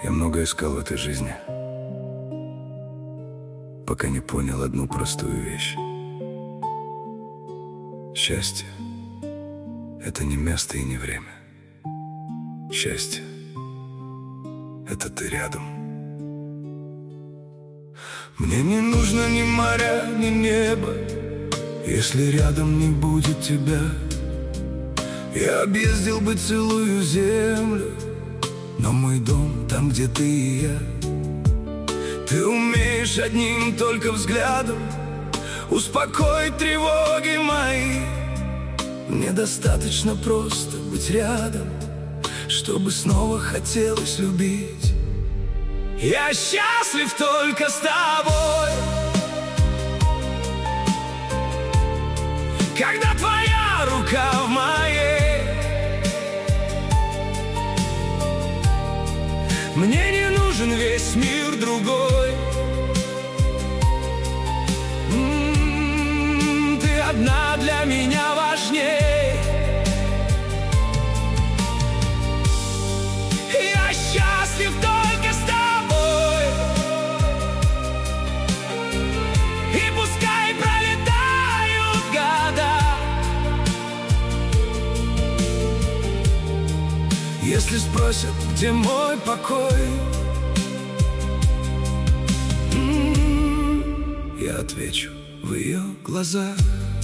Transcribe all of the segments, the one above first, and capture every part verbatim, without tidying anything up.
Я много искал в этой жизни, пока не понял одну простую вещь. Счастье — это не место и не время. Счастье — это ты рядом. Мне не нужно ни моря, ни неба, если рядом не будет тебя. Я объездил бы целую землю, но мой дом там, где ты и я. Ты умеешь одним только взглядом успокоить тревоги мои. Мне достаточно просто быть рядом, чтобы снова хотелось любить. Я счастлив только с тобой, когда твоя рука в моей. Мне не нужен весь мир другой. М-м, ты одна для меня важней. Я счастлив только с тобой, и пускай пролетают года. Если спросят, где мой покой, м-м, я отвечу: в ее глазах.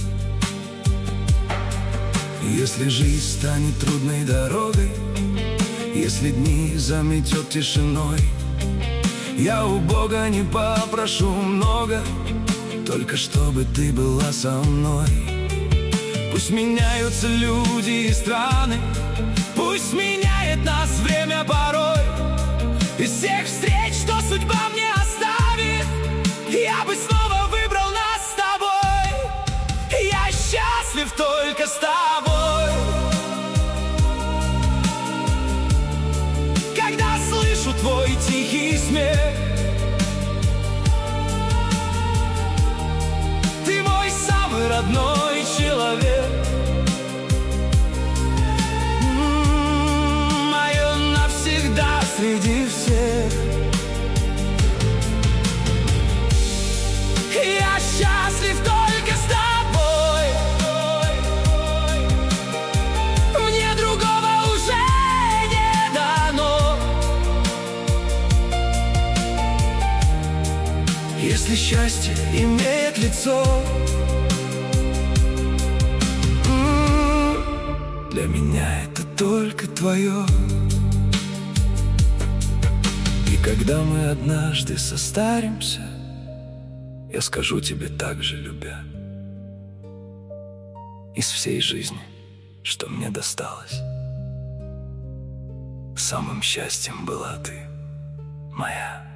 Если жизнь станет трудной дорогой, если дни заметет тишиной, я у Бога не попрошу много, только чтобы ты была со мной. Пусть меняются люди и страны, пусть меняет нас время порой. Из всех встреч, что судьба мне оставит, я бы снова выбрал нас с тобой. Я счастлив только с тобой, когда слышу твой тихий смех. Ты мой самый родной человек. Среди всех я счастлив только с тобой. Мне другого уже не дано. Если счастье имеет лицо, для меня это только твое. Когда мы однажды состаримся, я скажу тебе так же, любя: из всей жизни, что мне досталось, самым счастьем была ты моя.